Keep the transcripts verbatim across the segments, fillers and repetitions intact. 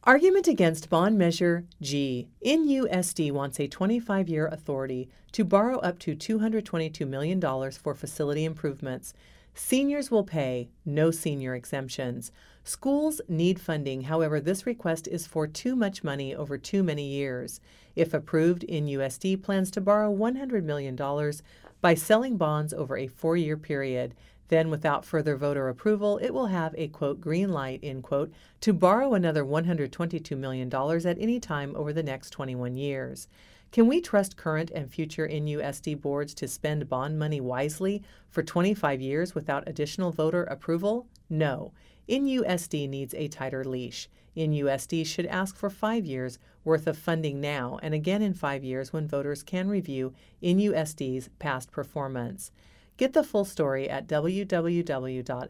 Argument against Bond Measure G. N U S D wants a twenty-five year authority to borrow up to two hundred twenty-two million dollars for facility improvements. Seniors will pay, no senior exemptions. Schools need funding, however, this request is for too much money over too many years. If approved, N U S D plans to borrow one hundred million dollars by selling bonds over a four year period. Then, without further voter approval, it will have a, quote, green light, end quote, to borrow another one hundred twenty-two million dollars at any time over the next twenty-one years. Can we trust current and future N U S D boards to spend bond money wisely for twenty-five years without additional voter approval? No. N U S D needs a tighter leash. N U S D should ask for five years worth of funding now and again in five years when voters can review N U S D's past performance. Get the full story at w w w dot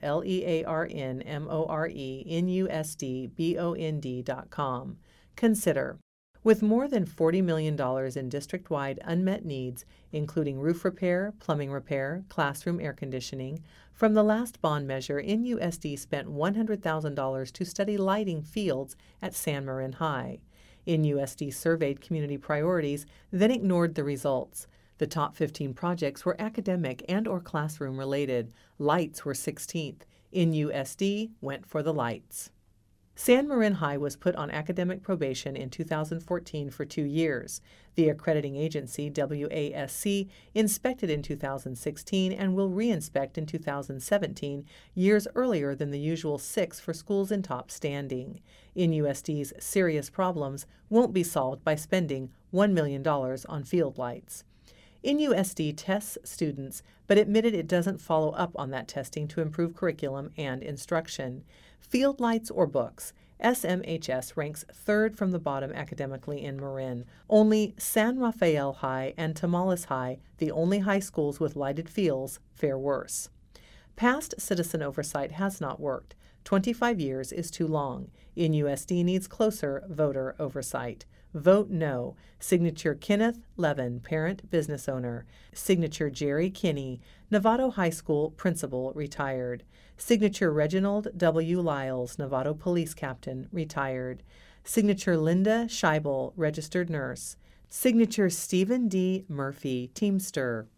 learnmorensdbond dot com. Consider, with more than forty million dollars in district-wide unmet needs, including roof repair, plumbing repair, classroom air conditioning, from the last bond measure, N U S D spent one hundred thousand dollars to study lighting fields at San Marin High. N U S D surveyed community priorities, then ignored the results. The top fifteen projects were academic and or classroom related. Lights were sixteenth. N U S D went for the lights. San Marin High was put on academic probation in two thousand fourteen for two years. The accrediting agency, W A S C, inspected in two thousand sixteen and will re-inspect in two thousand seventeen, years earlier than the usual six for schools in top standing. N U S D's serious problems won't be solved by spending one million dollars on field lights. N U S D tests students, but admitted it doesn't follow up on that testing to improve curriculum and instruction. Field lights or books? S M H S ranks third from the bottom academically in Marin. Only San Rafael High and Tamales High, the only high schools with lighted fields, fare worse. Past citizen oversight has not worked. twenty-five years is too long. N U S D needs closer voter oversight. Vote no. Signature Kenneth Levin, parent, business owner. Signature Jerry Kinney, Novato High School principal, retired. Signature Reginald W. Lyles, Novato police captain, retired. Signature Linda Scheibel, registered nurse. Signature Stephen D. Murphy, Teamster.